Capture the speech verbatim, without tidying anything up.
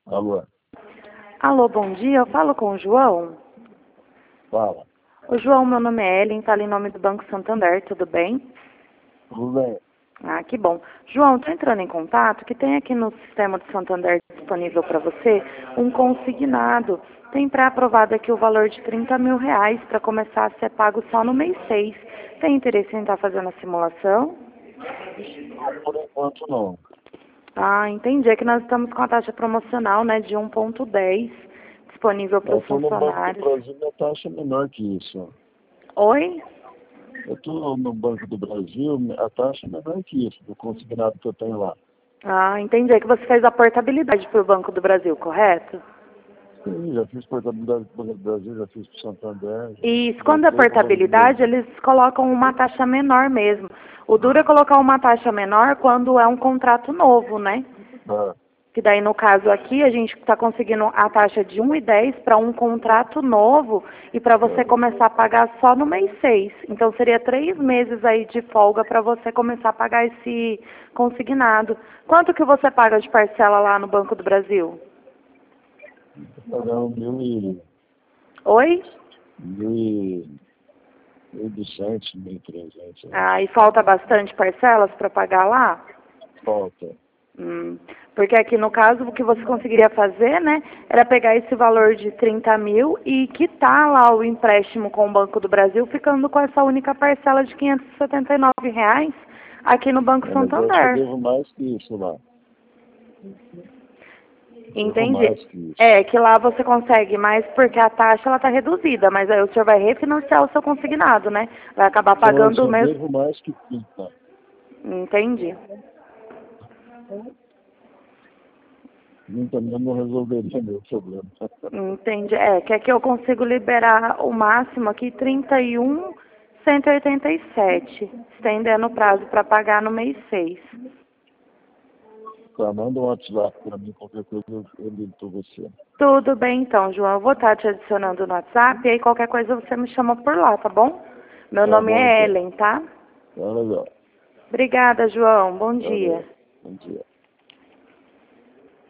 Alô, Alô, bom dia. Eu falo com o João. fala. O João, meu nome é Ellen, falo em nome do Banco Santander, tudo bem? Tudo bem? Ah, que bom. João, estou entrando em contato que tem aqui no sistema do Santander disponível para você um consignado. Tem pré-aprovado aqui o valor de trinta mil reais para começar a ser pago só no mês seis. Tem interesse em estar fazendo a simulação? Por enquanto não. Ah, entendi. É que nós estamos com a taxa promocional, né, de um ponto dez disponível para Eu os estou no Banco do funcionários. Brasil, minha taxa é menor que isso. Oi? Eu estou no Banco do Brasil, a taxa é menor que isso, do consignado que eu tenho lá. Ah, entendi. É que você fez a portabilidade para o Banco do Brasil, correto? Sim, já fiz portabilidade para o Banco do Brasil, já fiz para o Santander, Isso, já quando é voltei para o Banco do portabilidade, Brasil. eles colocam uma taxa menor mesmo. O duro é colocar uma taxa menor quando é um contrato novo, né? Ah, Que daí, no caso aqui, a gente está conseguindo a taxa de um e dez para um contrato novo e para você ah. começar a pagar só no mês seis. Então, seria três meses aí de folga para você começar a pagar esse consignado. Quanto que você paga de parcela lá no Banco do Brasil? Estou pagando mil e, Oi? mil e, mil e duzentos, mil e trezentos, eu Ah, acho. e falta bastante parcelas para pagar lá? Falta. Hum, porque aqui no caso o que você conseguiria fazer, né, era pegar esse valor de trinta mil e quitar lá o empréstimo com o Banco do Brasil, ficando com essa única parcela de quinhentos e setenta e nove reais aqui no Banco É, mas eu acho que eu Santander. devo mais que isso lá. Devo Entendi. mais que isso. É, que lá você consegue mais porque a taxa ela está reduzida, mas aí o senhor vai refinanciar o seu consignado, né? Vai acabar Não, eu pagando o só mesmo. devo mais que trinta. Entendi. trinta mil não resolveria meu problema. Entendi. É, que aqui eu consigo liberar o máximo aqui trinta e um, cento e oitenta e sete, estendendo o prazo para pagar no mês seis. Tá, manda um WhatsApp para mim, qualquer coisa eu, eu ligo para você. Tudo bem então, João. Eu vou estar te adicionando no WhatsApp e aí qualquer coisa você me chama por lá, tá bom? Meu Tá nome bom é então. Ellen, tá? Tá legal. Obrigada, João. Bom dia. Valeu. Bom dia.